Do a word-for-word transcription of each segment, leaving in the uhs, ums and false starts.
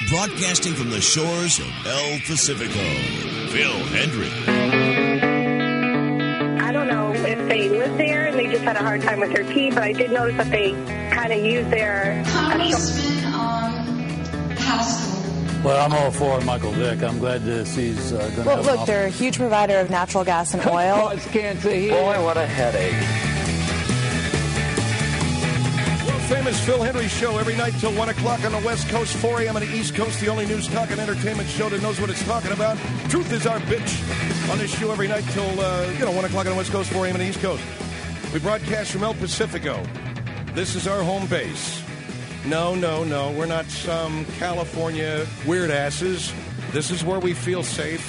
Broadcasting from the shores of El Pacifico, Phil Hendrick. I don't know if they live there and they just had a hard time with their tea, but I did notice that they kind of use their... Congressman on Pascal. Well, I'm all for Michael Vick. I'm glad this he's uh, going to Well, have look, an they're a huge provider of natural gas and oil. Can't see Boy, what a headache. Famous Phil Hendry Show every night till one o'clock on the West Coast, four a.m. on the East Coast, the only news, talk, and entertainment show that knows what it's talking about. Truth is our bitch on this show every night till, uh, you know, one o'clock on the West Coast, four a.m. on the East Coast. We broadcast from El Pacifico. This is our home base. No, no, no, we're not some California weird asses. This is where we feel safe.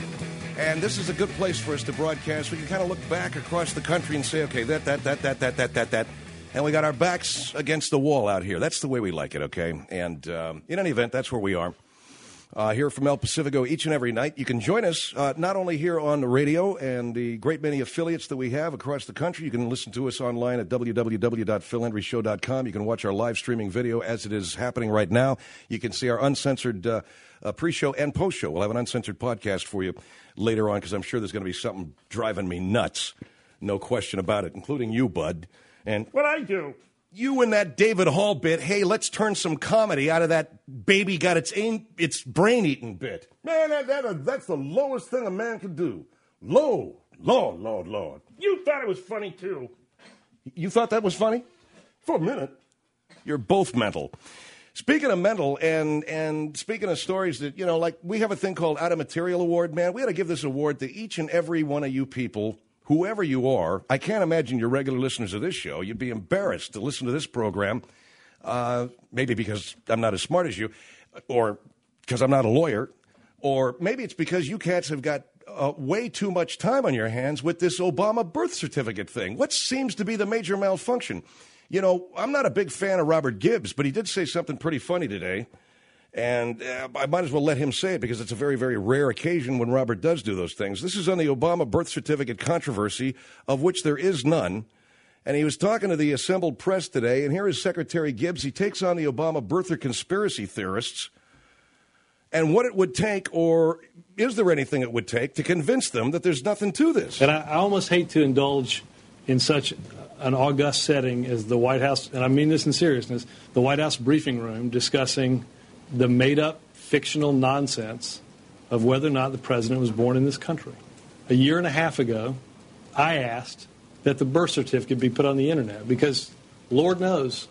And this is a good place for us to broadcast. We can kind of look back across the country and say, okay, that, that, that, that, that, that, that, that. And we got our backs against the wall out here. That's the way we like it, okay? And um, in any event, that's where we are. Uh, here from El Pacifico each and every night. You can join us uh, not only here on the radio and the great many affiliates that we have across the country. You can listen to us online at w w w dot phil hendry show dot com. You can watch our live streaming video as it is happening right now. You can see our uncensored uh, uh, pre-show and post-show. We'll have an uncensored podcast for you later on because I'm sure there's going to be something driving me nuts. No question about it, including you, Bud. And what I do, you and that David Hall bit, hey, let's turn some comedy out of that baby got its aim, its brain-eaten bit. Man, that, that, that's the lowest thing a man can do. Low. Lord, Lord, Lord. You thought it was funny, too. You thought that was funny? For a minute. You're both mental. Speaking of mental and, and speaking of stories that, you know, like we have a thing called Out of Material Award, man. We got to give this award to each and every one of you people. Whoever you are, I can't imagine you're regular listeners of this show. You'd be embarrassed to listen to this program, uh, maybe because I'm not as smart as you, or because I'm not a lawyer, or maybe it's because you cats have got uh, way too much time on your hands with this Obama birth certificate thing. What seems to be the major malfunction? You know, I'm not a big fan of Robert Gibbs, but he did say something pretty funny today. And uh, I might as well let him say it because it's a very, very rare occasion when Robert does do those things. This is on the Obama birth certificate controversy, of which there is none. And he was talking to the assembled press today, and here is Secretary Gibbs. He takes on the Obama birther conspiracy theorists and what it would take, or is there anything it would take, to convince them that there's nothing to this. And I, I almost hate to indulge in such an august setting as the White House, and I mean this in seriousness, the White House briefing room discussing the made-up fictional nonsense of whether or not the president was born in this country. A year and a half ago, I asked that the birth certificate be put on the internet because, Lord knows,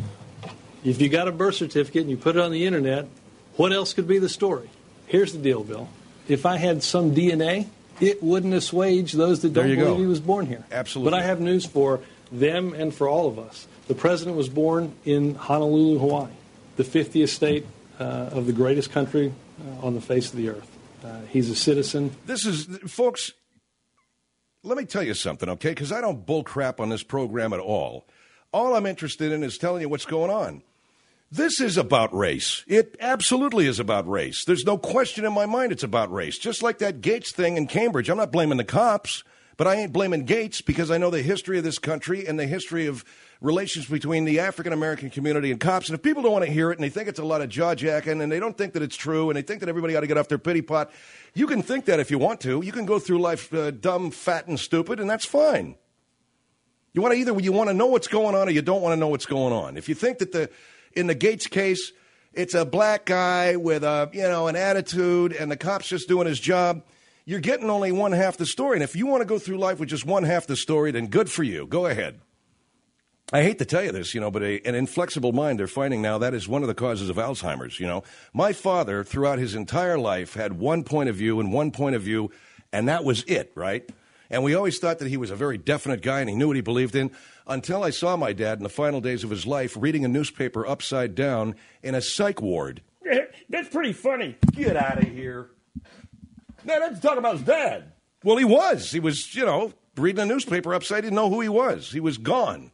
if you got a birth certificate and you put it on the internet, what else could be the story? Here's the deal, Bill. If I had some D N A, it wouldn't assuage those that don't believe go. he was born here. Absolutely. But I have news for them and for all of us. The president was born in Honolulu, Hawaii, the fiftieth state Uh, of the greatest country uh, on the face of the earth. Uh, he's a citizen. This is, folks, let me tell you something, okay? Because I don't bull crap on this program at all. All I'm interested in is telling you what's going on. This is about race. It absolutely is about race. There's no question in my mind it's about race. Just like that Gates thing in Cambridge. I'm not blaming the cops, but I ain't blaming Gates because I know the history of this country and the history of relations between the African-American community and cops. And if people don't want to hear it and they think it's a lot of jaw-jacking and they don't think that it's true and they think that everybody ought to get off their pity pot, you can think that if you want to. You can go through life uh, dumb, fat, and stupid, and that's fine. You want to either you want to know what's going on or you don't want to know what's going on. If you think that the in the Gates case, it's a black guy with a, you know, an attitude and the cop's just doing his job, you're getting only one half the story. And if you want to go through life with just one half the story, then good for you. Go ahead. I hate to tell you this, you know, but a, an inflexible mind, they're finding now, that is one of the causes of Alzheimer's, you know. My father, throughout his entire life, had one point of view and one point of view, and that was it, right? And we always thought that he was a very definite guy and he knew what he believed in, until I saw my dad in the final days of his life reading a newspaper upside down in a psych ward. That's pretty funny. Get out of here. No, that's talking about his dad. Well, he was. He was, you know, reading a newspaper upside, didn't know who he was. He was gone.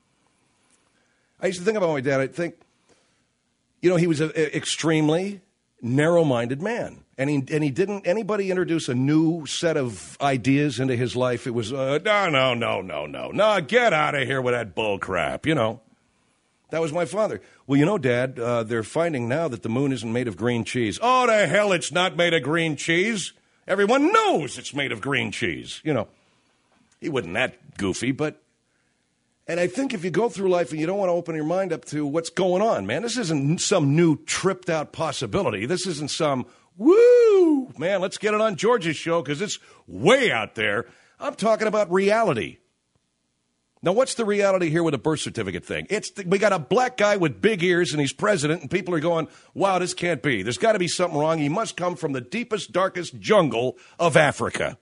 I used to think about my dad. I'd think, you know, he was an extremely narrow-minded man. And he, and he didn't, anybody introduce a new set of ideas into his life, it was, uh, no, no, no, no, no. No, get out of here with that bull crap, you know. That was my father. Well, you know, Dad, uh, they're finding now that the moon isn't made of green cheese. Oh, the hell, it's not made of green cheese. Everyone knows it's made of green cheese. You know, he wasn't that goofy, but... And I think if you go through life and you don't want to open your mind up to what's going on, man, this isn't some new tripped-out possibility. This isn't some, woo, man, let's get it on George's show because it's way out there. I'm talking about reality. Now, what's the reality here with a birth certificate thing? It's the, we got a black guy with big ears, and he's president, and people are going, wow, this can't be. There's got to be something wrong. He must come from the deepest, darkest jungle of Africa.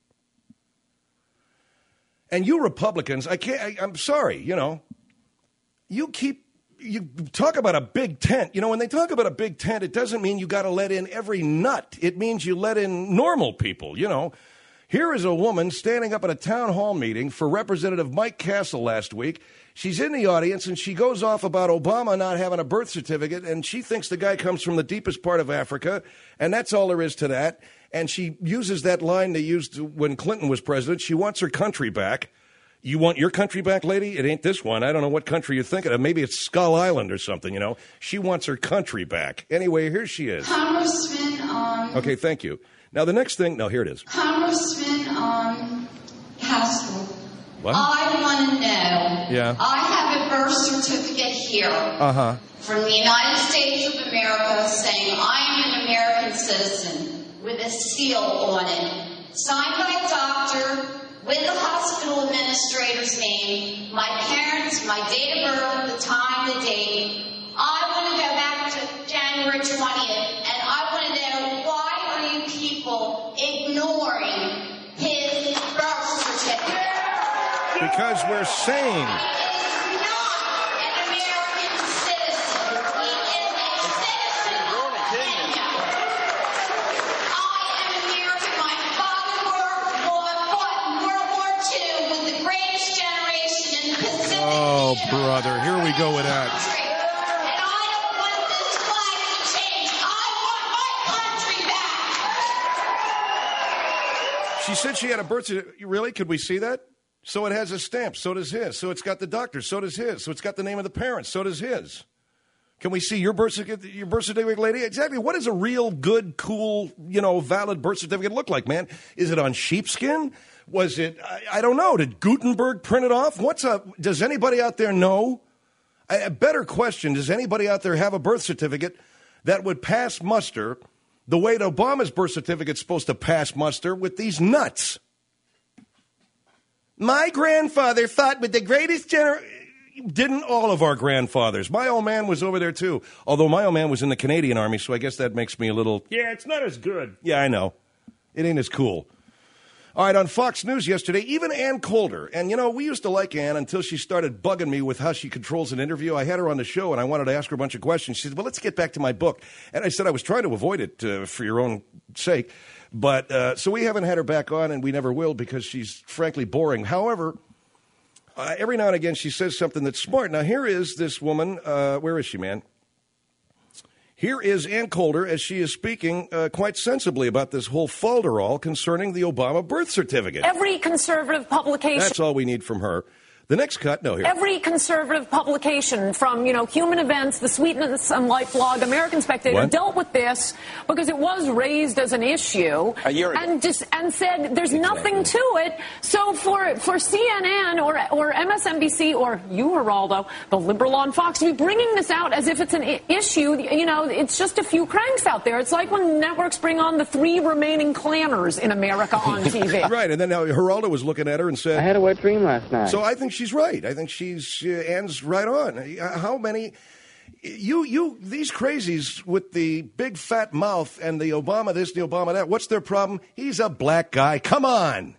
And you Republicans, I can't, I, I'm sorry, you know, you keep, you talk about a big tent. You know, when they talk about a big tent, it doesn't mean you got to let in every nut. It means you let in normal people, you know. Here is a woman standing up at a town hall meeting for Representative Mike Castle last week. She's in the audience, and she goes off about Obama not having a birth certificate, and she thinks the guy comes from the deepest part of Africa, and that's all there is to that. And she uses that line they used when Clinton was president. She wants her country back. You want your country back, lady? It ain't this one. I don't know what country you're thinking of. Maybe it's Skull Island or something, you know. She wants her country back. Anyway, here she is. Congressman, um... Okay, thank you. Now, the next thing... No, here it is. Congressman, um... Castle. What? I want to know. Yeah. I have a birth certificate here. Uh-huh. From the United States of America saying I am an American citizen with a seal on it. Signed by a doctor... with the hospital administrator's name, my parents, my date of birth, the time, the date. I want to go back to January twentieth, and I want to know why are you people ignoring his birth certificate? Because we're saying... He is not an American citizen. He is a citizen of Kenya. I am American. My father fought in World War Two with the greatest generation in the Pacific. Oh, brother, here we go with that. And I don't want this flag to change. I want my country back. She said she had a birth certificate. Really? Could we see that? So it has a stamp. So does his. So it's got the doctor. So does his. So it's got the name of the parents. So does his. Can we see your birth certificate, your birth certificate, lady? Exactly. What does a real, good, cool, you know, valid birth certificate look like, man? Is it on sheepskin? Was it, I, I don't know. Did Gutenberg print it off? What's up? Does anybody out there know? A, a better question, does anybody out there have a birth certificate that would pass muster the way that Obama's birth certificate's supposed to pass muster with these nuts? My grandfather fought with the greatest general... Didn't all of our grandfathers? My old man was over there, too. Although my old man was in the Canadian Army, so I guess that makes me a little... Yeah, it's not as good. Yeah, I know. It ain't as cool. All right, on Fox News yesterday, even Ann Coulter, and, you know, we used to like Ann until she started bugging me with how she controls an interview. I had her on the show, and I wanted to ask her a bunch of questions. She said, well, let's get back to my book. And I said I was trying to avoid it uh, for your own sake. But uh, so we haven't had her back on, and we never will because she's frankly boring. However... Uh, every now and again, she says something that's smart. Now, here is this woman. Uh, where is she, man? Here is Ann Coulter as she is speaking uh, quite sensibly about this whole falderall concerning the Obama birth certificate. Every conservative publication. That's all we need from her. The next cut, no, here. Every conservative publication from, you know, Human Events, The Sweetness and Life blog, American Spectator, What? dealt with this because it was raised as an issue. A year ago. And just and said there's Exactly. nothing to it. So for for C N N or or M S N B C or you, Geraldo, the liberal on Fox, to be bringing this out as if it's an I- issue, you know, it's just a few cranks out there. It's like when networks bring on the three remaining clanners in America on T V. Right, and then now Geraldo was looking at her and said... I had a wet dream last night. So I think she's right. I think she's uh, Ann's right on. Uh, How many you you these crazies with the big fat mouth and the Obama this, the Obama that? What's their problem? He's a black guy. Come on.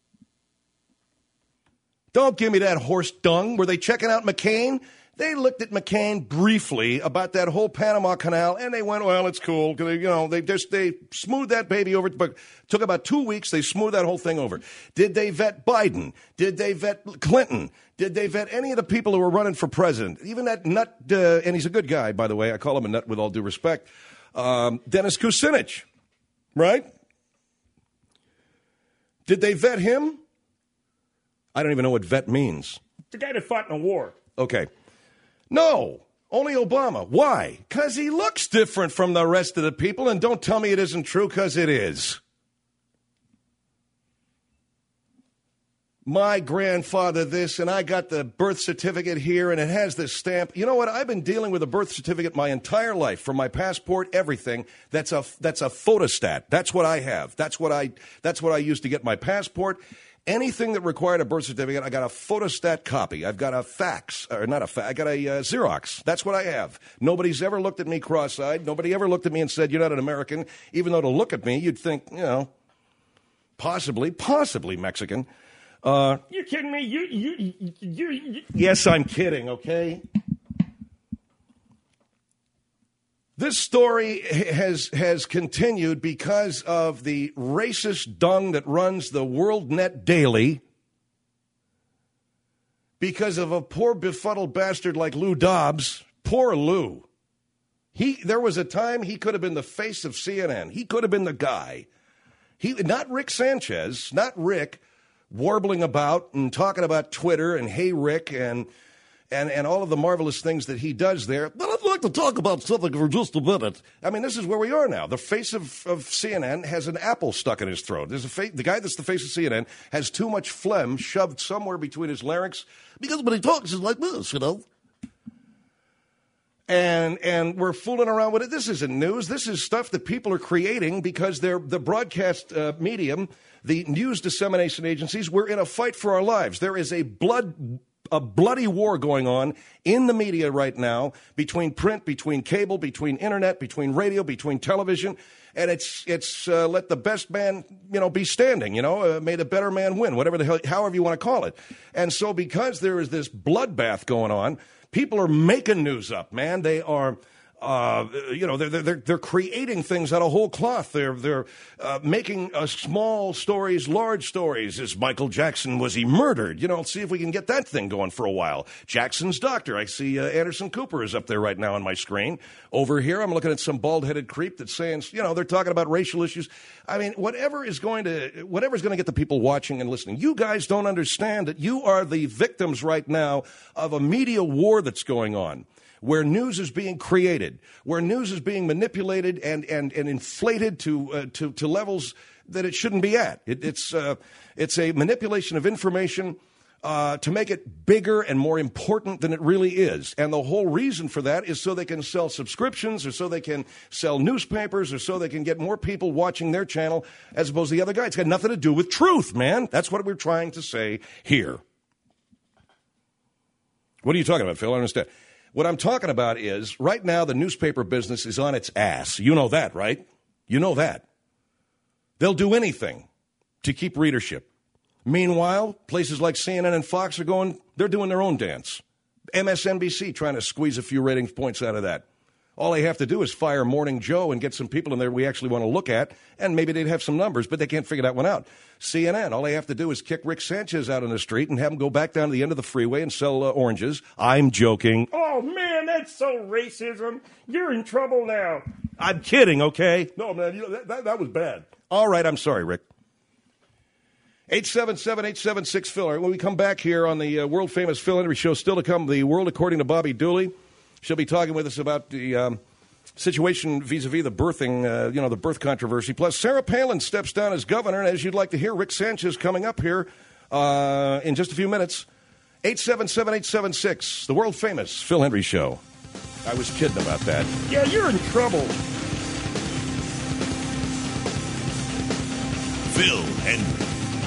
Don't give me that horse dung. Were they checking out McCain? They looked at McCain briefly about that whole Panama Canal, and they went, well, it's cool. You know, they just they smoothed that baby over. But took about two weeks. They smoothed that whole thing over. Did they vet Biden? Did they vet Clinton? Did they vet any of the people who were running for president? Even that nut, uh, and he's a good guy, by the way. I call him a nut with all due respect. Um, Dennis Kucinich, right? Did they vet him? I don't even know what vet means. The guy that fought in a war. Okay. No, only Obama. Why? Because he looks different from the rest of the people, and don't tell me it isn't true, because it is. My grandfather this, and I got the birth certificate here, and it has this stamp. You know what? I've been dealing with a birth certificate my entire life, from my passport, everything. That's a that's a photostat. That's what I have. That's what I that's what I used to get my passport. Anything that required a birth certificate, I got a photostat copy. I've got a fax, or not a fax. I got a uh, Xerox. That's what I have. Nobody's ever looked at me cross-eyed. Nobody ever looked at me and said, "You're not an American," even though to look at me, you'd think, you know, possibly, possibly Mexican. Uh, You're kidding me? You, you, you, you. Yes, I'm kidding, okay? This story has has continued because of the racist dung that runs the WorldNet Daily, because of a poor befuddled bastard like Lou Dobbs. Poor Lou. He, there was a time he could have been the face of C N N. He could have been the guy. He, not Rick Sanchez, not Rick, warbling about and talking about Twitter and Hey Rick and and and all of the marvelous things that he does there. But I'd like to talk about something for just a minute. I mean, this is where we are now. The face of, of C N N has an apple stuck in his throat. There's a fa- the guy that's the face of C N N has too much phlegm shoved somewhere between his larynx, because when he talks, he's like this, you know. And and we're fooling around with it. This isn't news. This is stuff that people are creating because they're the broadcast uh, medium, the news dissemination agencies. We're in a fight for our lives. There is a blood, a bloody war going on in the media right now, between print, between cable, between internet, between radio, between television, and it's it's uh, let the best man, you know, be standing. You know, uh, may the better man win, whatever the hell, however you want to call it. And so, because there is this bloodbath going on, people are making news up, man. They are, uh, you know, they're, they're, they're creating things out of whole cloth. They're, they're uh, making uh, small stories, large stories. Is Michael Jackson, was he murdered? You know, let's see if we can get that thing going for a while. Jackson's doctor. I see uh, Anderson Cooper is up there right now on my screen. Over here, I'm looking at some bald-headed creep that's saying, you know, they're talking about racial issues. I mean, whatever is going to, whatever's going to get the people watching and listening. You guys don't understand that you are the victims right now of a media war that's going on, where news is being created, where news is being manipulated and and, and inflated to, uh, to to levels that it shouldn't be at. It, it's uh, it's a manipulation of information uh, to make it bigger and more important than it really is. And the whole reason for that is so they can sell subscriptions, or so they can sell newspapers, or so they can get more people watching their channel as opposed to the other guy. It's got nothing to do with truth, man. That's what we're trying to say here. What are you talking about, Phil? I don't understand. What I'm talking about is, right now, the newspaper business is on its ass. You know that, right? You know that. They'll do anything to keep readership. Meanwhile, places like C N N and Fox are going, they're doing their own dance. M S N B C trying to squeeze a few ratings points out of that. All they have to do is fire Morning Joe and get some people in there we actually want to look at, and maybe they'd have some numbers, but they can't figure that one out. C N N, all they have to do is kick Rick Sanchez out on the street and have him go back down to the end of the freeway and sell uh, oranges. I'm joking. Oh, man, that's so racism. You're in trouble now. I'm kidding, okay? No, man, you know, that, that, that was bad. All right, I'm sorry, Rick. eight seven seven, eight seven six, Phil. When we come back here on the uh, world-famous Phil Henry Show, still to come, The World According to Bobby Dooley. She'll be talking with us about the um, situation vis-a-vis the birthing, uh, you know, the birth controversy. Plus, Sarah Palin steps down as governor, and as you'd like to hear, Rick Sanchez coming up here uh, in just a few minutes. eight seven seven, eight seven six, the world-famous Phil Henry Show. I was kidding about that. Yeah, you're in trouble. Phil Henry.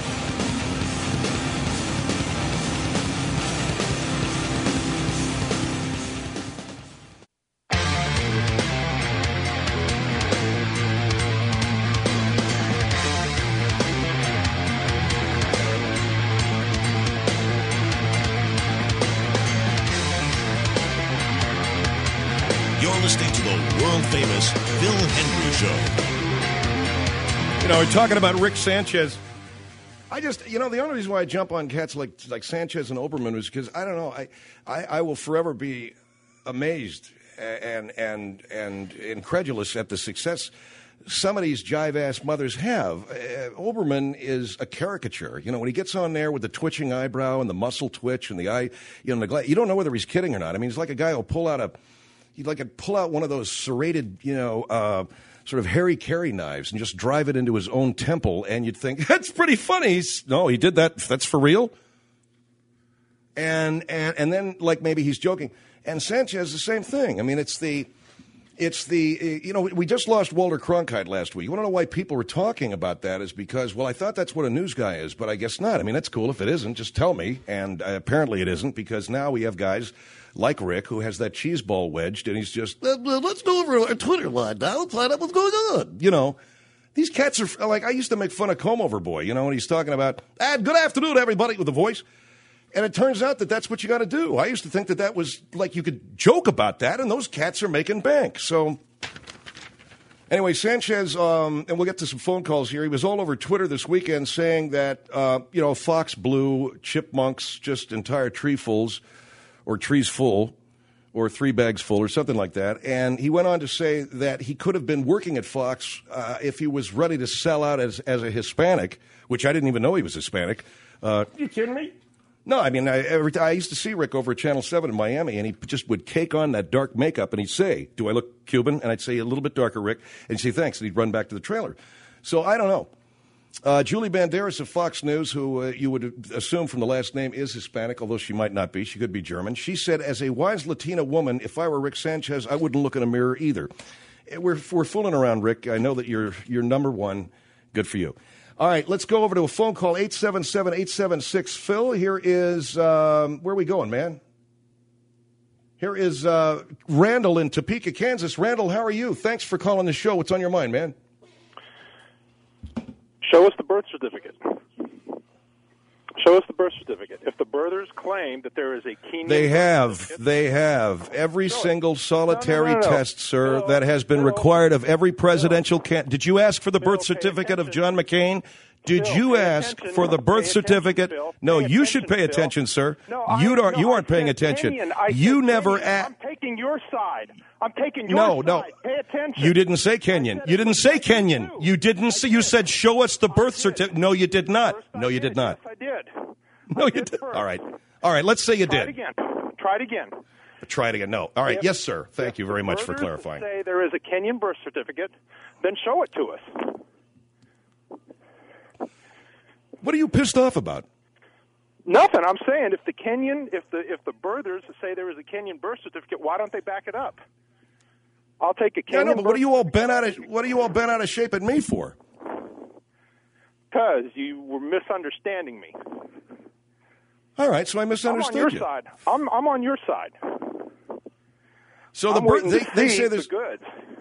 Listening to the world-famous Phil Henry Show. You know, we're talking about Rick Sanchez. I just, you know, the only reason why I jump on cats like like Sanchez and Oberman is because, I don't know, I, I, I will forever be amazed and and and incredulous at the success some of these jive-ass mothers have. Uh, Olbermann is a caricature. You know, when he gets on there with the twitching eyebrow and the muscle twitch and the eye, you know, the gla- you don't know whether he's kidding or not. I mean, he's like a guy who'll pull out a, he'd like a, pull out one of those serrated, you know, uh, sort of Harry Carey knives and just drive it into his own temple, and you'd think, that's pretty funny. He's, no, he did that. That's for real. And, and, and then, like, maybe he's joking. And Sanchez, the same thing. I mean, it's the... It's the, you know, we just lost Walter Cronkite last week. You want to know why people were talking about that is because, well, I thought that's what a news guy is, but I guess not. I mean, that's cool. If it isn't, just tell me. And uh, apparently it isn't, because now we have guys like Rick who has that cheese ball wedged, and he's just, uh, let's go over our Twitter line now and find out what's going on. You know, these cats are, like, I used to make fun of Comb Over Boy, you know, when he's talking about, ah, good afternoon, everybody, with a voice. And it turns out that that's what you got to do. I used to think that that was, like, you could joke about that, and those cats are making bank. So, anyway, Sanchez, um, and we'll get to some phone calls here. He was all over Twitter this weekend saying that, uh, you know, Fox blew chipmunks, just entire treefuls, or trees full, or three bags full, or something like that. And he went on to say that he could have been working at Fox uh, if he was ready to sell out as, as a Hispanic, which I didn't even know he was Hispanic. Uh, you kidding me? No, I mean, I, every I used to see Rick over at Channel seven in Miami, and he just would cake on that dark makeup, and he'd say, do I look Cuban? And I'd say, a little bit darker, Rick. And he'd say, thanks, and he'd run back to the trailer. So I don't know. Uh, Julie Banderas of Fox News, who uh, you would assume from the last name is Hispanic, although she might not be. She could be German. She said, as a wise Latina woman, if I were Rick Sanchez, I wouldn't look in a mirror either. We're, we're fooling around, Rick. I know that you're, you're number one. Good for you. All right, let's go over to a phone call, eight seven seven, eight seven six, Phil. Here is, um, where are we going, man? Here is uh, Randall in Topeka, Kansas. Randall, how are you? Thanks for calling the show. What's on your mind, man? Show us the birth certificate. Show us the birth certificate. If the birthers claim that there is a Kenyan... They have. They have. Every Show single it. solitary no, no, no, no. test, sir, Bill, that has been Bill, required of every presidential... Bill, Can- Did you ask for the Bill, birth certificate of John attention. McCain? Did Bill, you ask attention. for the birth Pay certificate? Bill. No, Pay you should pay Bill. attention, sir. No, I, you don't. no, you aren't I paying said attention. Kenyan. I You said never Kenyan. asked. I'm taking your side. I'm taking your No, side. no. Pay attention. You didn't say Kenyan. You didn't say Kenyan. You didn't say. You said, show us the birth certificate. No, you did not. First No, you did not. Yes, I did. No, I you did. did. First. All right. All right. Let's say you Try did. it again. Try it again. Try it again. No. All right. If, yes, sir. Thank you very much for birthers clarifying. Say there is a Kenyan birth certificate, then show it to us. What are you pissed off about? Nothing. I'm saying if the Kenyan, if the if the birthers say there is a Kenyan birth certificate, why don't they back it up? I'll take a Kenyan. Yeah, no, but what are you all bent out certificate. of what are you all bent out of shape at me for? Because you were misunderstanding me. All right, so I misunderstood I'm on your you. side. I'm I'm on your side. So the I'm birth, waiting they, to they see say there's the goods.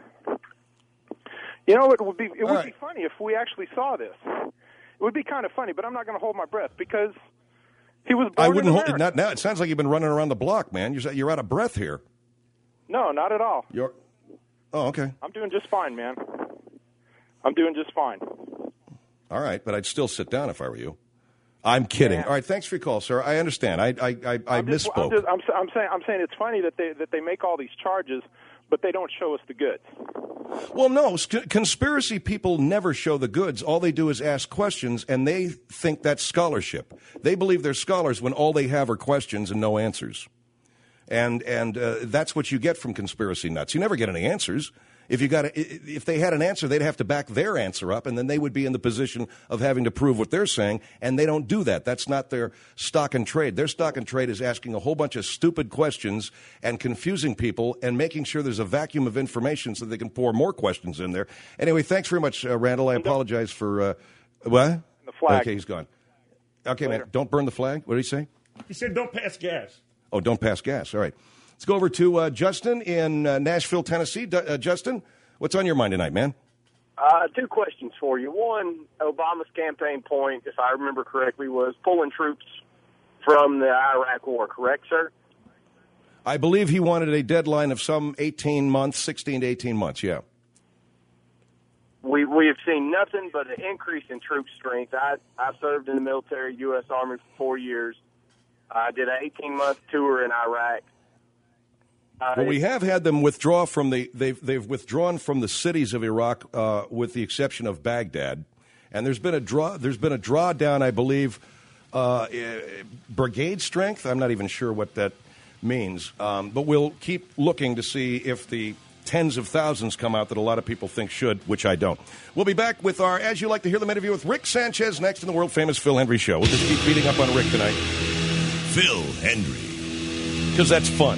You know, it would be it would right. be funny if we actually saw this. It would be kind of funny, but I'm not going to hold my breath because he was born I wouldn't in hold America. not now. It sounds like you've been running around the block, man. You're you're out of breath here. No, not at all. You're Oh, okay. I'm doing just fine, man. I'm doing just fine. All right, but I'd still sit down if I were you. I'm kidding. Yeah. All right, thanks for your call, sir. I understand. I I I, I I'm just, misspoke. I'm, just, I'm, I'm saying I'm saying it's funny that they that they make all these charges, but they don't show us the goods. Well, no, c- conspiracy people never show the goods. All they do is ask questions, and they think that's scholarship. They believe they're scholars when all they have are questions and no answers. And and uh, that's what you get from conspiracy nuts. You never get any answers. If you got, a, if they had an answer, they'd have to back their answer up, and then they would be in the position of having to prove what they're saying. And they don't do that. That's not their stock and trade. Their stock and trade is asking a whole bunch of stupid questions and confusing people and making sure there's a vacuum of information so they can pour more questions in there. Anyway, thanks very much, uh, Randall. I apologize for uh, what? The flag. Okay, he's gone. Okay, Later. man, don't burn the flag. What did he say? He said, don't pass gas. Oh, don't pass gas. All right. Let's go over to uh, Justin in uh, Nashville, Tennessee. D- uh, Justin, what's on your mind tonight, man? Uh, two questions for you. One, Obama's campaign point, if I remember correctly, was pulling troops from the Iraq war, correct, sir? I believe he wanted a deadline of some eighteen months, sixteen to eighteen months, yeah. We we have seen nothing but an increase in troop strength. I, I served in the military, U S Army, for four years. I did an eighteen-month tour in Iraq. Well, we have had them withdraw from the they've they've withdrawn from the cities of Iraq, uh, with the exception of Baghdad, and there's been a draw. There's been a drawdown, I believe, uh, brigade strength. I'm not even sure what that means, um, but we'll keep looking to see if the tens of thousands come out that a lot of people think should, which I don't. We'll be back with our, as you like to hear them, interview with Rick Sanchez next in the world famous Phil Hendrie Show. We'll just keep beating up on Rick tonight. Phil Hendrie, because that's fun.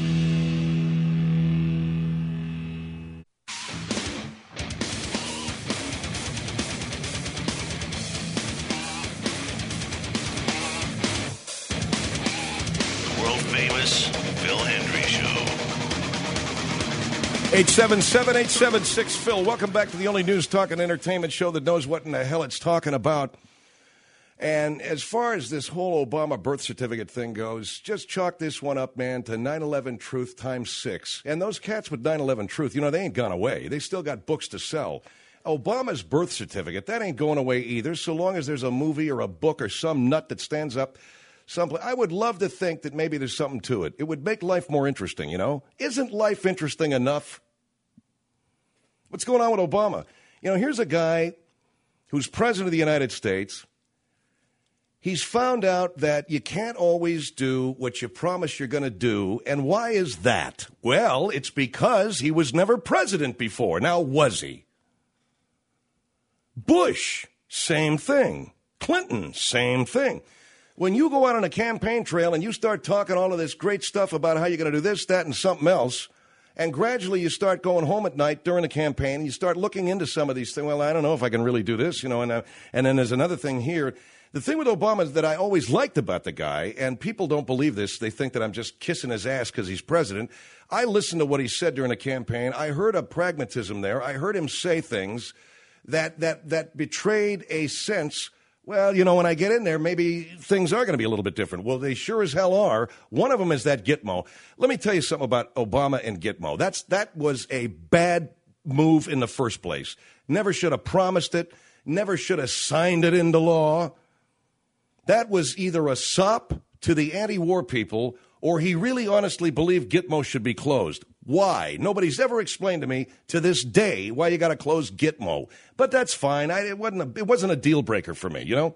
eight seven seven, eight seven six, Phil. Welcome back to the only news, talk, and entertainment show that knows what in the hell it's talking about. And as far as this whole Obama birth certificate thing goes, just chalk this one up, man, to nine eleven Truth times six. And those cats with nine eleven Truth, you know, they ain't gone away. They still got books to sell. Obama's birth certificate, that ain't going away either, so long as there's a movie or a book or some nut that stands up someplace. I would love to think that maybe there's something to it. It would make life more interesting, you know? Isn't life interesting enough? What's going on with Obama? You know, here's a guy who's president of the United States. He's found out that you can't always do what you promise you're going to do. And why is that? Well, it's because he was never president before. Now, was he? Bush, same thing. Clinton, same thing. When you go out on a campaign trail and you start talking all of this great stuff about how you're going to do this, that, and something else, and gradually you start going home at night during the campaign, and you start looking into some of these things. Well, I don't know if I can really do this, you know, and, uh, and then there's another thing here. The thing with Obama is that I always liked about the guy, and people don't believe this. They think that I'm just kissing his ass because he's president. I listened to what he said during the campaign. I heard a pragmatism there. I heard him say things that that that betrayed a sense, well, you know, when I get in there, maybe things are going to be a little bit different. Well, they sure as hell are. One of them is that Gitmo. Let me tell you something about Obama and Gitmo. That's that was a bad move in the first place. Never should have promised it. Never should have signed it into law. That was either a sop to the anti-war people, or he really honestly believed Gitmo should be closed. Why? Nobody's ever explained to me to this day why you got to close Gitmo. But that's fine. I, it wasn't a, it wasn't a deal breaker for me, you know?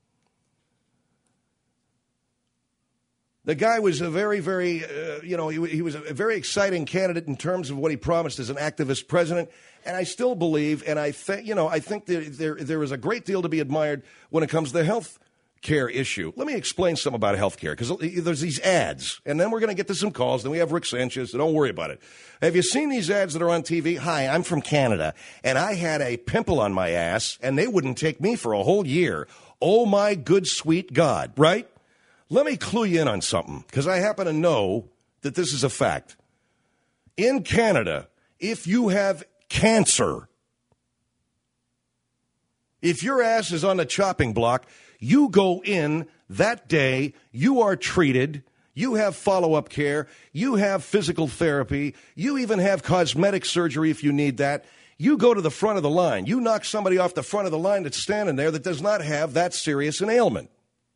The guy was a very, very, uh, you know, he, he was a very exciting candidate in terms of what he promised as an activist president. And I still believe, and I think, you know, I think that there there is a great deal to be admired when it comes to the health care issue. Let me explain something about health care, because there's these ads, and then we're going to get to some calls. Then we have Rick Sanchez, so don't worry about it. Have you seen these ads that are on T V? Hi, I'm from Canada, and I had a pimple on my ass, and they wouldn't take me for a whole year. Oh, my good, sweet God, right? Let me clue you in on something, because I happen to know that this is a fact. In Canada, if you have cancer, if your ass is on the chopping block, you go in that day, you are treated, you have follow-up care, you have physical therapy, you even have cosmetic surgery if you need that. You go to the front of the line. You knock somebody off the front of the line that's standing there that does not have that serious an ailment.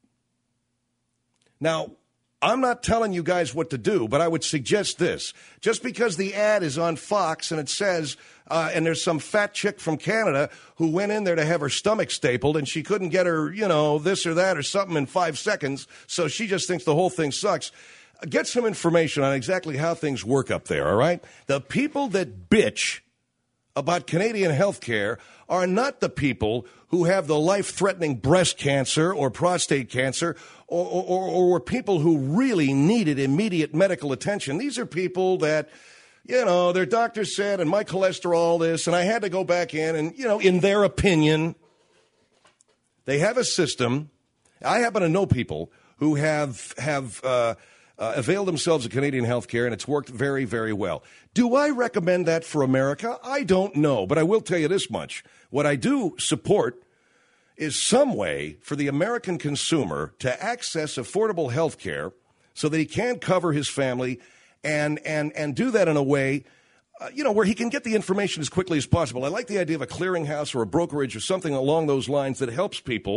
Now, I'm not telling you guys what to do, but I would suggest this. Just because the ad is on Fox and it says, uh, and there's some fat chick from Canada who went in there to have her stomach stapled and she couldn't get her, you know, this or that or something in five seconds, so she just thinks the whole thing sucks. Get some information on exactly how things work up there, all right? The people that bitch about Canadian health care are not the people who have the life-threatening breast cancer or prostate cancer or, or, or people who really needed immediate medical attention. These are people that, you know, their doctor said, and my cholesterol this, and I had to go back in, and, you know, in their opinion, they have a system. I happen to know people who have have uh, uh, availed themselves of Canadian health care, and it's worked very, very well. Do I recommend that for America? I don't know, but I will tell you this much. What I do support is some way for the American consumer to access affordable health care so that he can cover his family and and and do that in a way, uh, you know, where he can get the information as quickly as possible. I like the idea of a clearinghouse or a brokerage or something along those lines that helps people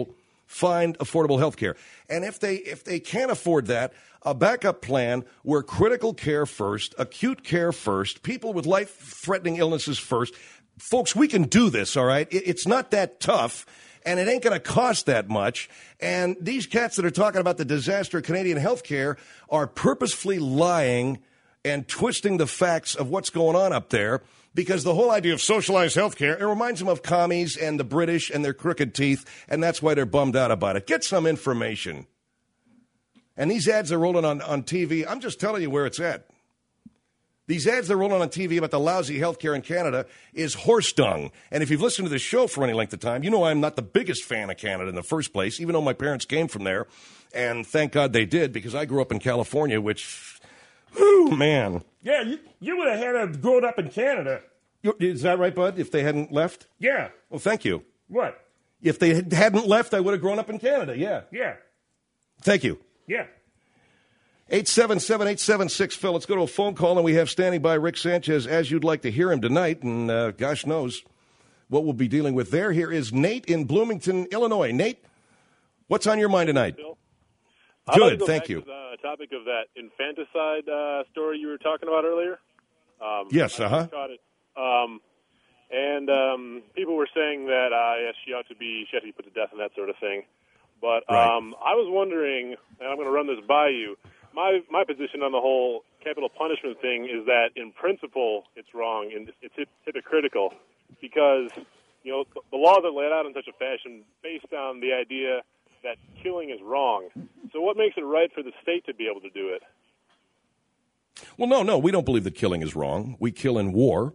find affordable health care. And if they if they can't afford that, a backup plan where critical care first, acute care first, people with life-threatening illnesses first. Folks, we can do this, all right? It's not that tough, and it ain't going to cost that much. And these cats that are talking about the disaster of Canadian health care are purposefully lying and twisting the facts of what's going on up there, because the whole idea of socialized health care, it reminds them of commies and the British and their crooked teeth, and that's why they're bummed out about it. Get some information. And these ads are rolling on, on T V. I'm just telling you where it's at. These ads that are rolling on T V about the lousy health care in Canada is horse dung. And if you've listened to this show for any length of time, you know I'm not the biggest fan of Canada in the first place, even though my parents came from there. And thank God they did, because I grew up in California, which, whew, man. Yeah, you, you would have had to grown up in Canada. Is that right, Bud, if they hadn't left? Yeah. Well, thank you. What? If they hadn't left, I would have grown up in Canada, yeah. Yeah. Thank you. Yeah. eight seven seven, eight seven six, Phil. Let's go to a phone call, and we have standing by Rick Sanchez, as you'd like to hear him tonight, and uh, gosh knows what we'll be dealing with there. Here is Nate in Bloomington, Illinois. Nate, what's on your mind tonight? Bill? Good, go thank back you. To the topic of that infanticide uh, story you were talking about earlier. Um, yes, uh-huh. Caught it. Um, and um, people were saying that, uh, yes, she ought to be, she ought to be put to death and that sort of thing. But right. um, I was wondering, and I'm going to run this by you, My my position on the whole capital punishment thing is that in principle it's wrong and it's hypocritical, because you know the laws are laid out in such a fashion based on the idea that killing is wrong. So what makes it right for the state to be able to do it? Well, no, no, we don't believe that killing is wrong. We kill in war.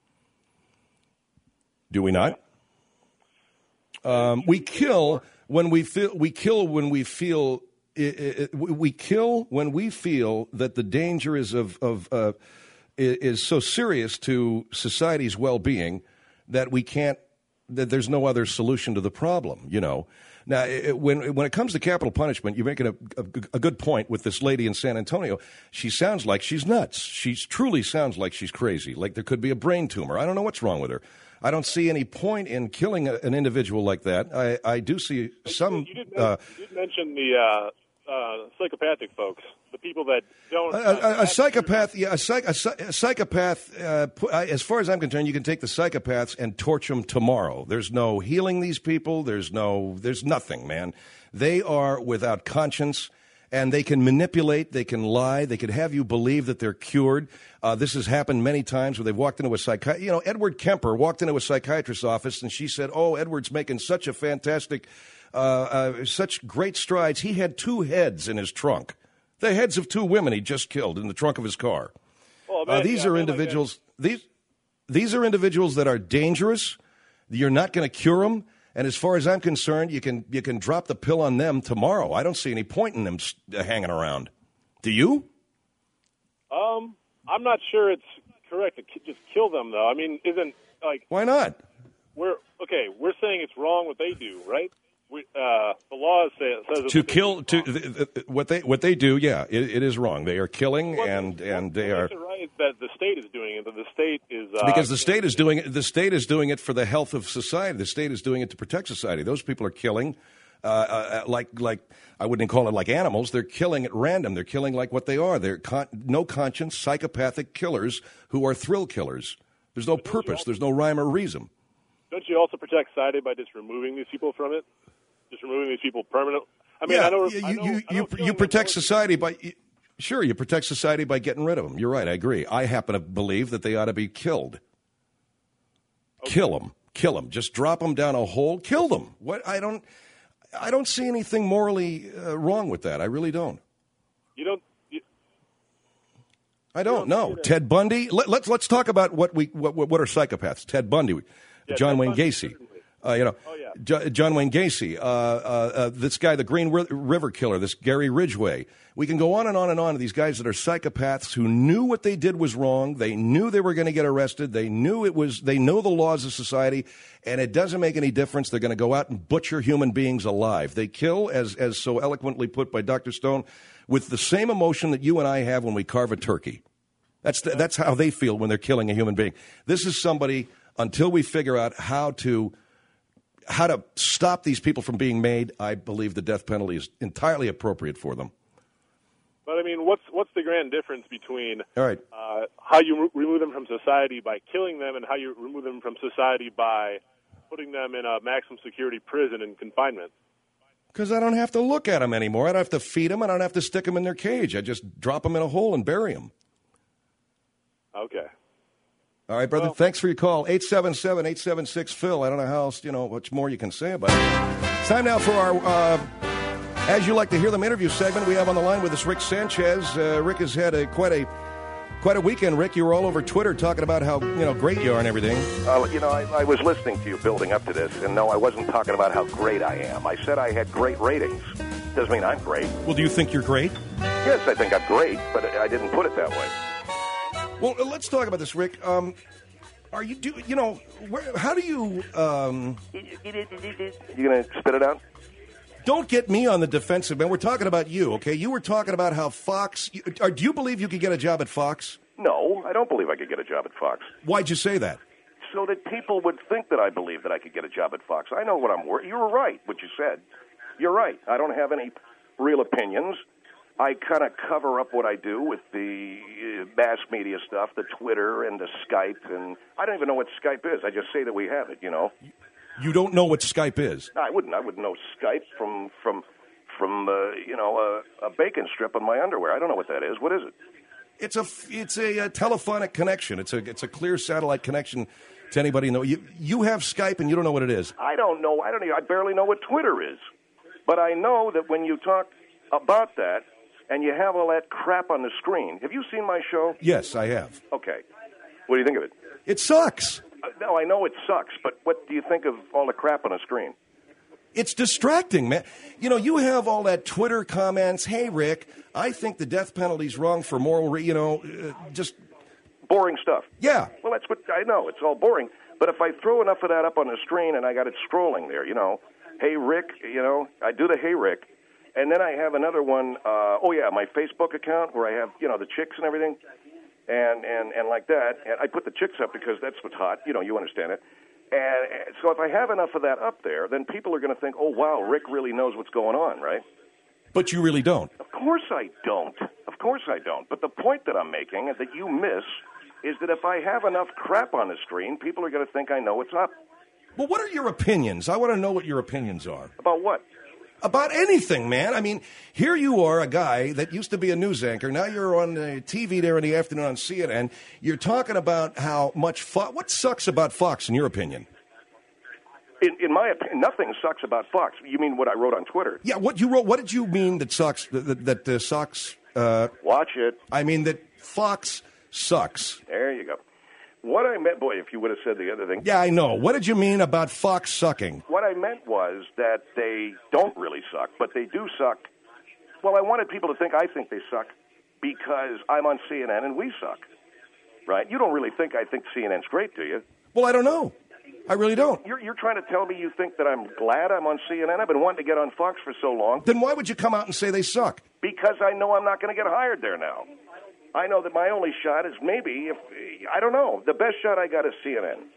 Do we not? Um, we kill when we feel. We kill when we feel. It, it, we kill when we feel that the danger is of, of uh, is so serious to society's well-being that we can't, that there's no other solution to the problem. You know, now it, when when it comes to capital punishment, you're making a, a, a good point with this lady in San Antonio. She sounds like she's nuts. She truly sounds like she's crazy. Like there could be a brain tumor. I don't know what's wrong with her. I don't see any point in killing a, an individual like that. I, I do see some. You did, you did, uh, you did mention the. Uh Uh, psychopathic folks, the people that don't. A, a, a psychopath, yeah, a, psych, a, a psychopath. Uh, as far as I'm concerned, you can take the psychopaths and torch them tomorrow. There's no healing these people. There's no. There's nothing, man. They are without conscience, and they can manipulate. They can lie. They can have you believe that they're cured. Uh, this has happened many times where they've walked into a psychiatrist. You know, Edward Kemper walked into a psychiatrist's office, and she said, "Oh, Edward's making such a fantastic." Uh, uh, such great strides. He had two heads in his trunk, the heads of two women he just killed in the trunk of his car. Well, man, uh, these yeah, are man, individuals. like these these are individuals that are dangerous. You're not going to cure them, and as far as I'm concerned, you can you can drop the pill on them tomorrow. I don't see any point in them uh, hanging around. Do you? Um, I'm not sure it's correct to k- just kill them, though. I mean, isn't like why not? We're okay. We're saying it's wrong what they do, right? We, uh, the law say, says to kill to th- th- what they what they do. Yeah, it, it is wrong. They are killing, what, and and they what are. Makes it right that the state is doing it. That the state is uh, because the state is doing it. The state is doing it for the health of society. The state is doing it to protect society. Those people are killing, uh, uh, like like I wouldn't call it like animals. They're killing at random. They're killing like what they are. They're con- no conscience, psychopathic killers who are thrill killers. There's no purpose. There's no rhyme or reason. Don't you also protect society by just removing these people from it? Just removing these people permanently. I mean, yeah, I know you I know, you, I know you, you protect society by sure you protect society by getting rid of them. You're right. I agree. I happen to believe that they ought to be killed. Okay. Kill them. Kill them. Just drop them down a hole. Kill them. What I don't I don't see anything morally uh, wrong with that. I really don't. You don't. You, I don't. you don't No. Ted Bundy. Let, let's let's talk about what we what what are psychopaths. Ted Bundy, yeah, John Ted Wayne Bundy, Gacy. certainly. Uh, you know, oh, yeah. J- John Wayne Gacy, uh, uh, uh, this guy, the Green River Killer, this Gary Ridgway. We can go on and on and on. These guys that are psychopaths who knew what they did was wrong. They knew they were going to get arrested. They knew it was. They know the laws of society, and it doesn't make any difference. They're going to go out and butcher human beings alive. They kill, as as so eloquently put by Doctor Stone, with the same emotion that you and I have when we carve a turkey. That's the, that's how they feel when they're killing a human being. This is somebody. Until we figure out how to how to stop these people from being made, I believe the death penalty is entirely appropriate for them. But I mean, what's what's the grand difference between All right. uh, how you re- remove them from society by killing them and how you remove them from society by putting them in a maximum security prison and confinement? Because I don't have to look at them anymore. I don't have to feed them. I don't have to stick them in their cage. I just drop them in a hole and bury them. Okay. All right, brother. Well, thanks for your call. eight seven seven, eight seven six, Phil. I don't know how else, you know, much more you can say about it. It's time now for our, uh, as you like to hear them, interview segment. We have on the line with us Rick Sanchez. Uh, Rick has had a quite a quite a weekend. Rick, you were all over Twitter talking about how, you know, great you are and everything. Uh, you know, I, I was listening to you building up to this, and no, I wasn't talking about how great I am. I said I had great ratings. Doesn't mean I'm great. Well, do you think you're great? Yes, I think I'm great, but I didn't put it that way. Well, let's talk about this, Rick. Um, are you do you know where, how do you? Um, you gonna spit it out? Don't get me on the defensive, man. We're talking about you, okay? You were talking about how Fox. You, or do you believe you could get a job at Fox? No, I don't believe I could get a job at Fox. Why'd you say that? So that people would think that I believe that I could get a job at Fox. I know what I'm worth. You were right, what you said. You're right. I don't have any real opinions. I kind of cover up what I do with the uh, mass media stuff, the Twitter and the Skype, and I don't even know what Skype is. I just say that we have it, you know. You don't know what Skype is? No, I wouldn't. I wouldn't know Skype from from from uh, you know a, a bacon strip on my underwear. I don't know what that is. What is it? It's a it's a, a telephonic connection. It's a it's a clear satellite connection to anybody. Know you you have Skype and you don't know what it is. I don't know. I don't. Even, I barely know what Twitter is, but I know that when you talk about that. And you have all that crap on the screen. Have you seen my show? Yes, I have. Okay. What do you think of it? It sucks. Uh, no, I know it sucks, but what do you think of all the crap on the screen? It's distracting, man. You know, you have all that Twitter comments. Hey, Rick, I think the death penalty's wrong for moral, re- you know, uh, just... Boring stuff. Yeah. Well, that's what I know. It's all boring. But if I throw enough of that up on the screen and I got it scrolling there, you know, hey, Rick, you know, I do the hey, Rick. And then I have another one, uh, oh, yeah, my Facebook account where I have, you know, the chicks and everything, and, and, and like that. And I put the chicks up because that's what's hot. You know, you understand it. And, and so if I have enough of that up there, then people are going to think, oh, wow, Rick really knows what's going on, right? But you really don't. Of course I don't. Of course I don't. But the point that I'm making that you miss is that if I have enough crap on the screen, people are going to think I know what's up. Well, what are your opinions? I want to know what your opinions are. About what? About anything, man. I mean, here you are, a guy that used to be a news anchor. Now you're on the T V there in the afternoon on C N N. You're talking about how much Fo- what sucks about Fox, in your opinion? In, in my opinion, nothing sucks about Fox. You mean what I wrote on Twitter? Yeah, what you wrote. What did you mean that sucks? That that uh, sucks. Uh, Watch it. I mean that Fox sucks. There you go. What I meant, boy, if you would have said the other thing. Yeah, I know. What did you mean about Fox sucking? What I meant was that they don't really suck, but they do suck. Well, I wanted people to think I think they suck because I'm on C N N and we suck, right? You don't really think I think C N N's great, do you? Well, I don't know. I really don't. You're, you're trying to tell me you think that I'm glad I'm on C N N? I've been wanting to get on Fox for so long. Then why would you come out and say they suck? Because I know I'm not going to get hired there now. I know that my only shot is maybe, if I don't know, the best shot I got is C N N.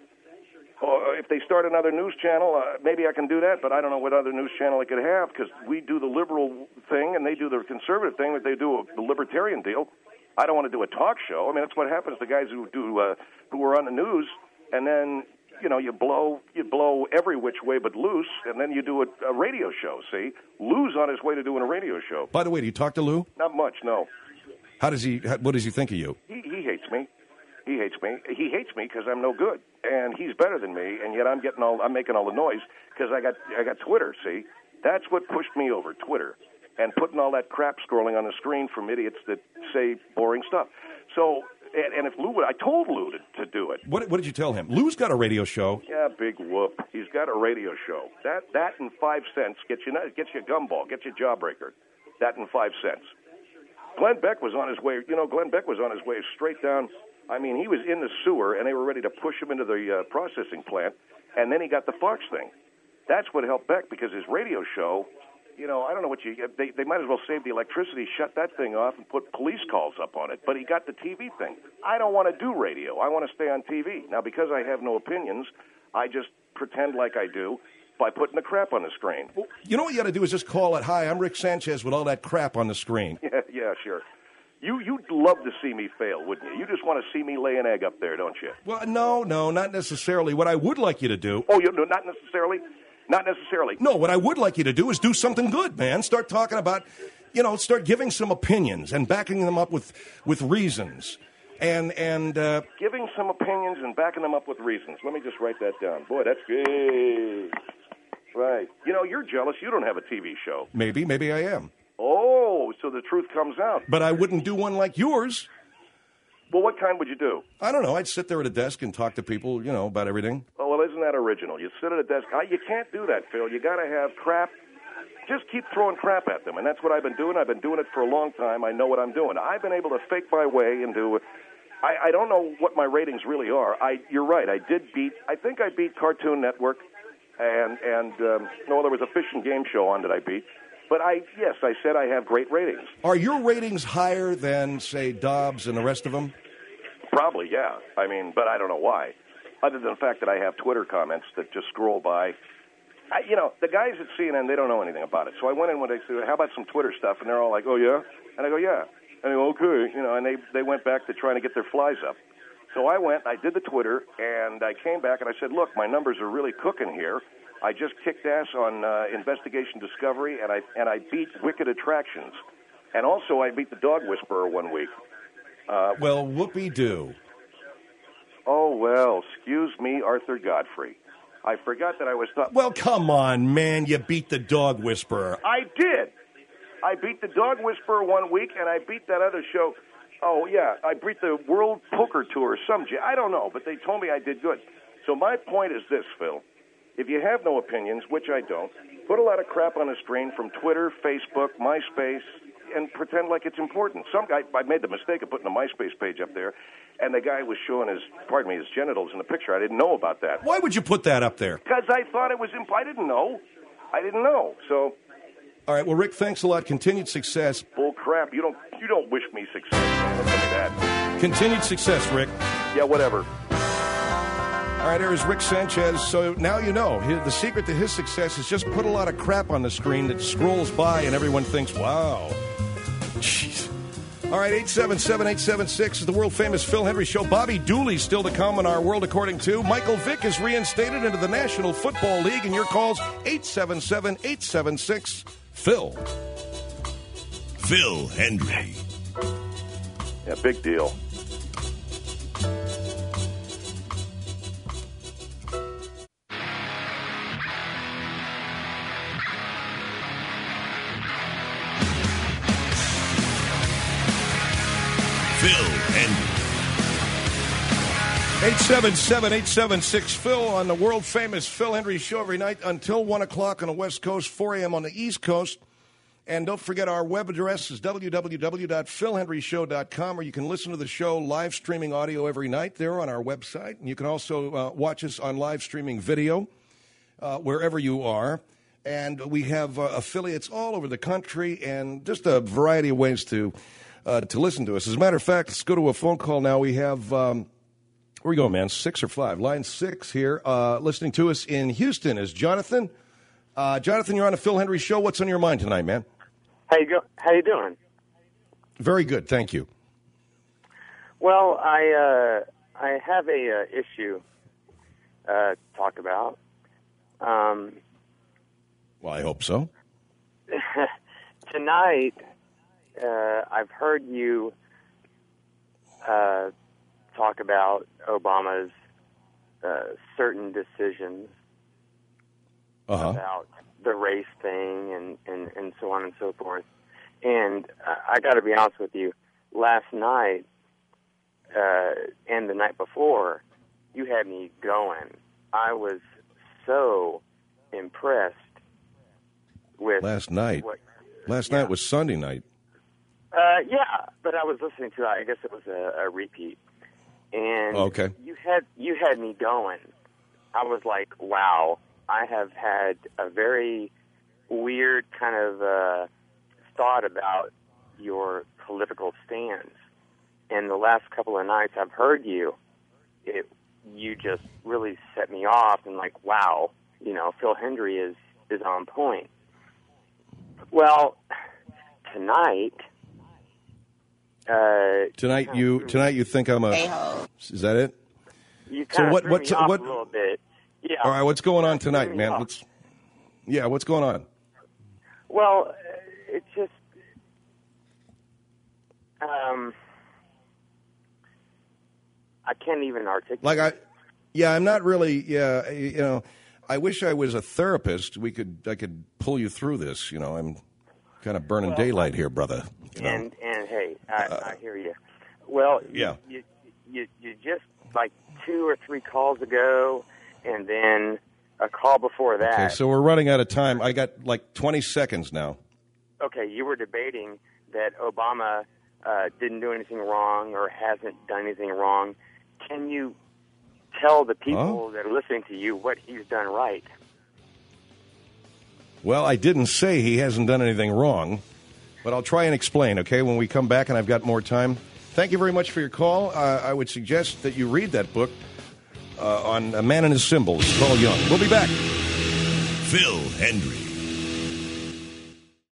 Or if they start another news channel, uh, maybe I can do that, but I don't know what other news channel I could have because we do the liberal thing and they do the conservative thing, that they do the libertarian deal. I don't want to do a talk show. I mean, that's what happens to guys who do uh, who are on the news, and then you know you blow you blow every which way but loose, and then you do a, a radio show. See, Lou's on his way to doing a radio show. By the way, do you talk to Lou? Not much, no. How does he? What does he think of you? He, he hates me. He hates me. He hates me because I'm no good, and he's better than me, and yet I'm getting all I'm making all the noise because I got I got Twitter. See, that's what pushed me over, Twitter, and putting all that crap scrolling on the screen from idiots that say boring stuff. So, and, and if Lou, would, I told Lou to, to do it. What, what did you tell him? Lou's got a radio show. Yeah, big whoop. He's got a radio show. That that and five cents gets you gets you a gumball, gets you a jawbreaker. That and five cents. Glenn Beck was on his way, you know, Glenn Beck was on his way straight down. I mean, he was in the sewer, and they were ready to push him into the uh, processing plant, and then he got the Fox thing. That's what helped Beck, because his radio show, you know, I don't know what you, they, they might as well save the electricity, shut that thing off, and put police calls up on it, but he got the T V thing. I don't want to do radio. I want to stay on T V. Now, because I have no opinions, I just pretend like I do, by putting the crap on the screen. You know what you got to do is just call it, hi, I'm Rick Sanchez with all that crap on the screen. Yeah, yeah, sure. You, you'd love to see me fail, wouldn't you? You just want to see me lay an egg up there, don't you? Well, no, no, not necessarily. What I would like you to do... Oh, you no, not necessarily? Not necessarily. No, what I would like you to do is do something good, man. Start talking about, you know, start giving some opinions and backing them up with, with reasons. And, and, uh... Giving some opinions and backing them up with reasons. Let me just write that down. Boy, that's good. Right. You know, you're jealous. You don't have a T V show. Maybe, maybe I am. Oh, so the truth comes out. But I wouldn't do one like yours. Well, what kind would you do? I don't know. I'd sit there at a desk and talk to people, you know, about everything. Oh, well, isn't that original? You sit at a desk. I, you can't do that, Phil. You got to have crap. Just keep throwing crap at them, and that's what I've been doing. I've been doing it for a long time. I know what I'm doing. I've been able to fake my way into... I, I don't know what my ratings really are. I, you're right. I did beat... I think I beat Cartoon Network, and, and um, no, there was a fish and game show on that I beat. But I, yes, I said I have great ratings. Are your ratings higher than, say, Dobbs and the rest of them? Probably, yeah. I mean, but I don't know why. Other than the fact that I have Twitter comments that just scroll by. I, you know, the guys at C N N, they don't know anything about it. So I went in when they said, how about some Twitter stuff? And they're all like, oh, yeah? And I go, yeah. And they go, okay. You know, and they, they went back to trying to get their flies up. So I went, I did the Twitter, and I came back and I said, look, my numbers are really cooking here. I just kicked ass on uh, Investigation Discovery, and I and I beat Wicked Attractions. And also I beat the Dog Whisperer one week. Uh, well, whoopee-doo. Oh, well, excuse me, Arthur Godfrey. I forgot that I was... Th- well, come on, man. You beat the Dog Whisperer. I did. I beat the Dog Whisperer one week, and I beat that other show. Oh, yeah, I beat the World Poker Tour. Some j- I don't know, but they told me I did good. So my point is this, Phil. If you have no opinions, which I don't, put a lot of crap on the screen from Twitter, Facebook, MySpace, and pretend like it's important. Some guy, I made the mistake of putting a MySpace page up there, and the guy was showing his, pardon me, his genitals in the picture. I didn't know about that. Why would you put that up there? Because I thought it was, imp- I didn't know. I didn't know, so... All right, well, Rick, thanks a lot. Continued success. Bull crap. You don't, you don't wish me success, man. Don't tell me that. Continued success, Rick. Yeah, whatever. All right, there is Rick Sanchez. So now you know. The secret to his success is just put a lot of crap on the screen that scrolls by and everyone thinks, wow. Jeez. All right, eight seven seven, eight seven six is the world-famous Phil Hendrie Show. Bobby Dooley's still to come in our world according to. Michael Vick is reinstated into the National Football League, and your calls, eight seven seven, eight seven six, Phil. Phil Hendrie. Yeah, big deal. Phil Hendrie. eight seven seven, eight seven six, Phil on the world-famous Phil Hendrie Show every night until one o'clock on the West Coast, four a.m. on the East Coast. And don't forget our web address is w w w dot phil hendrie show dot com, where you can listen to the show live streaming audio every night there on our website. And you can also uh, watch us on live streaming video uh, wherever you are. And we have uh, affiliates all over the country and just a variety of ways to... Uh, to listen to us. As a matter of fact, let's go to a phone call now. We have, um, where we go, man? Six or five? Line six here. Uh, listening to us in Houston is Jonathan. Uh, Jonathan, you're on the Phil Hendrie Show. What's on your mind tonight, man? How you go? How you doing? Very good, thank you. Well, I uh, I have a uh, issue uh, to talk about. Um, well, I hope so. Tonight. Uh, I've heard you uh, talk about Obama's uh, certain decisions uh-huh. about the race thing and, and, and so on and so forth. And I, I got to be honest with you, last night uh, and the night before, you had me going. I was so impressed with last night. What, last yeah. night was Sunday night. Uh, yeah, but I was listening to, I guess it was a, a repeat, and okay. you had you had me going. I was like, wow, I have had a very weird kind of uh, thought about your political stance, and the last couple of nights I've heard you, it you just really set me off, and like, wow, you know, Phil Hendry is, is on point. Well, tonight... Uh, tonight you tonight you think I'm a... Is that it? You So kind of what- threw what- me off what- a little bit. Yeah. All right, what's going on Threw tonight, me man? off. Let's. Yeah, what's going on? Well, uh, it's just... Um, I can't even articulate. Like I, yeah, I'm not really. Yeah, you know, I wish I was a therapist. We could, I could pull you through this. You know, I'm kind of burning Well, daylight here, brother. You know? And and hey, I, I hear you. Well, you- yeah. you, you you just like two or three calls ago, and then a call before that. Okay, so we're running out of time. I got like twenty seconds now. Okay, you were debating that Obama uh, didn't do anything wrong or hasn't done anything wrong. Can you tell the people that are listening to you what he's done right? Well, I didn't say he hasn't done anything wrong, but I'll try and explain, okay, when we come back and I've got more time. Thank you very much for your call. Uh, I would suggest that you read that book uh, on A Man and His Symbols, Carl Jung. We'll be back. Phil Hendry.